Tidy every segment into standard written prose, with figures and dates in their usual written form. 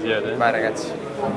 chiede? Vai ragazzi.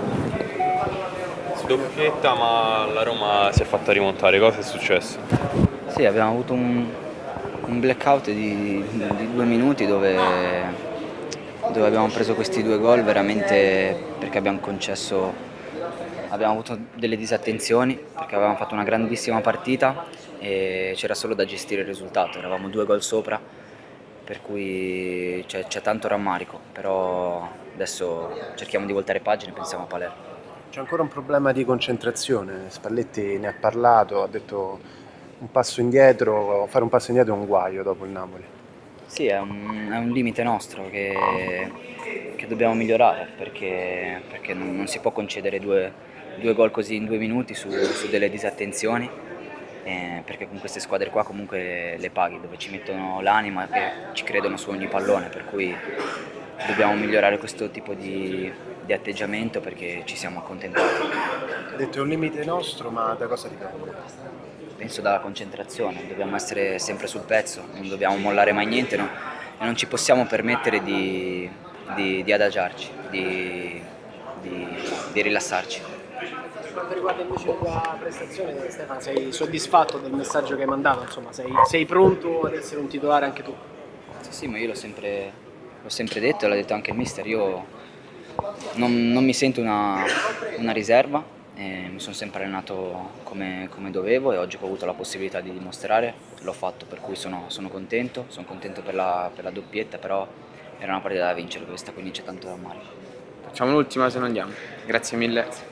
Doppietta, ma la Roma si è fatta rimontare. Cosa è successo? Sì, abbiamo avuto un blackout di 2 minuti dove abbiamo preso questi 2 gol veramente perché abbiamo avuto delle disattenzioni perché avevamo fatto una grandissima partita e c'era solo da gestire il risultato, eravamo 2 gol sopra, per cui c'è tanto rammarico, però adesso cerchiamo di voltare pagina e pensiamo a Palermo. C'è ancora un problema di concentrazione, Spalletti ne ha parlato, ha detto fare un passo indietro è un guaio dopo il Napoli. Sì, è un limite nostro che dobbiamo migliorare perché non si può concedere due gol così in 2 minuti su delle disattenzioni, perché con queste squadre qua comunque le paghi, dove ci mettono l'anima e ci credono su ogni pallone, per cui dobbiamo migliorare questo tipo di atteggiamento perché ci siamo accontentati. Ha detto è un limite nostro, ma da cosa dipende? Penso dalla concentrazione, dobbiamo essere sempre sul pezzo, non dobbiamo mollare mai niente, no? E non ci possiamo permettere di adagiarci, di rilassarci. Per quanto riguarda invece la tua prestazione, Stefano, sei soddisfatto del messaggio che hai mandato? Insomma, sei pronto ad essere un titolare anche tu? Sì, sì, ma io l'ho sempre detto e l'ha detto anche il mister, io non mi sento una riserva, mi sono sempre allenato come dovevo e oggi che ho avuto la possibilità di dimostrare l'ho fatto, per cui sono contento per la doppietta, però era una partita da vincere questa, quindi c'è tanto da amare. Facciamo l'ultima se non andiamo. Grazie mille.